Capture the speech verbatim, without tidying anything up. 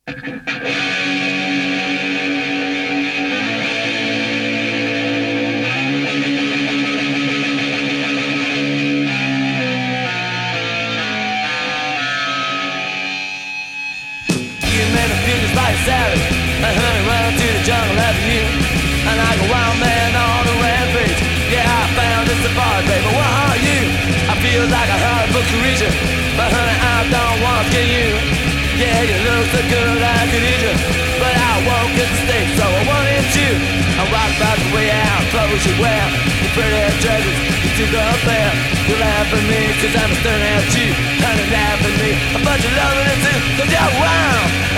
Like a horrible creature, but honey, I don't want to get you. Yeah, you look so good I could eat you, but I won't get the steak, so I won't eat you. I walk about the way out, clothes you wear, your pretty dresses, you took up there. You laugh at me, cause I'm staring at you, honey, laugh at me, but you're loving it too, cause you're wild.